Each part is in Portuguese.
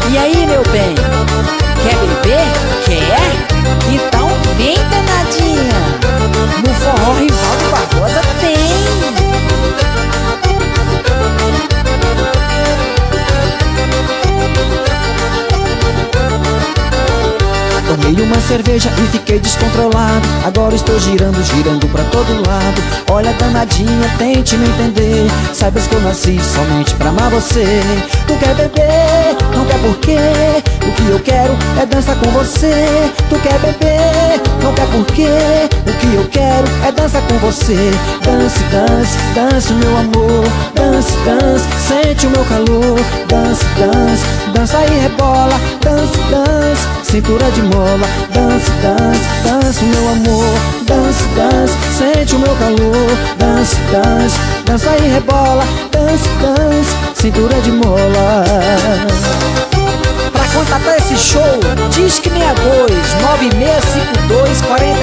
E aí, meu bem, quer beber? Quer? Então vem, danadinha. No forró Rivaldo Barbosa tem. Tomei uma cerveja e fiquei descontrolado. Agora estou girando, girando pra todo lado. Olha, danadinha, tente me entender. Saibas que eu nasci somente pra amar você. Tu quer beber, não quer por quê? O que eu quero é dançar com você. Tu quer beber, não quer por quê? O que eu quero é dançar com você. Dance, dance, dance, meu amor. Dance, dance, sente o meu calor. Dance, dance, dança e rebola. Dance, dance, cintura de mola. Dance, dance, dance, meu amor. Dance, dance, sente o meu calor. Dance, dance, dança e rebola. Dance, dance, cintura de mola. Pra contatar esse show, Disque 62 9652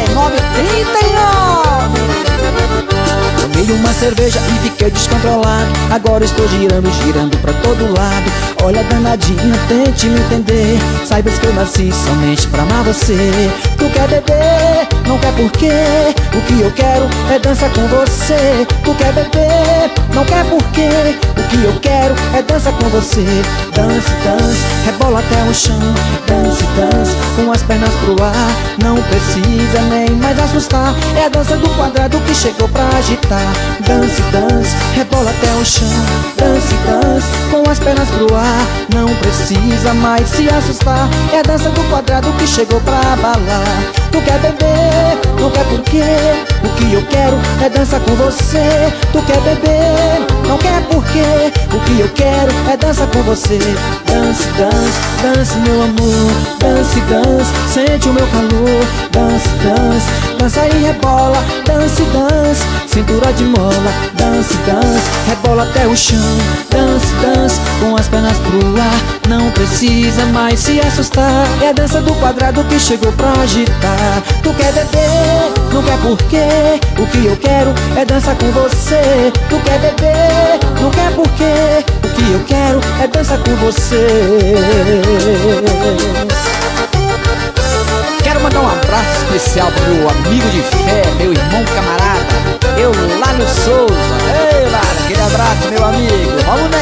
4939. Tomei uma cerveja e fiquei descontrolado. Agora estou girando, girando pra todo lado. Olha, danadinha, tente me entender. Saibas que eu nasci somente pra amar você. Tu quer beber, não quer por quê? O que eu quero é dançar com você. Tu quer beber, não quer por quê? O que eu quero é dançar com você. Dance, dance, rebola até o chão. Dance, dance, com as pernas pro ar. Não precisa nem mais assustar. É a dança do quadrado que chegou pra agitar. Dance, dance, rebola até o chão. Dance, dance, com as pernas pro ar. Não precisa mais se assustar. É a dança do quadrado que chegou pra abalar. Tu quer beber, não quer por quê? O que eu quero é dançar com você. Tu quer beber, não quer por quê? O que eu quero é dançar com você. Dance, dance, dance, meu amor. Dance, dance, sente o meu calor. Dance, dance, dança e rebola. Dance, dance, cintura de mola. Dance, dance, rebola até o chão. Dance, dance, com as pernas pro ar. Não precisa mais se assustar. É a dança do quadrado que chegou pra agitar. Tu quer beber, não quer por quê? O que eu quero é dançar com você. Tu quer beber, não quer por quê? O que eu quero é dançar com você. Quero mandar um abraço especial pro meu amigo de fé, meu irmão camarada, Eulálio Souza. Ei, Lara, aquele abraço, meu amigo. Vamos nessa.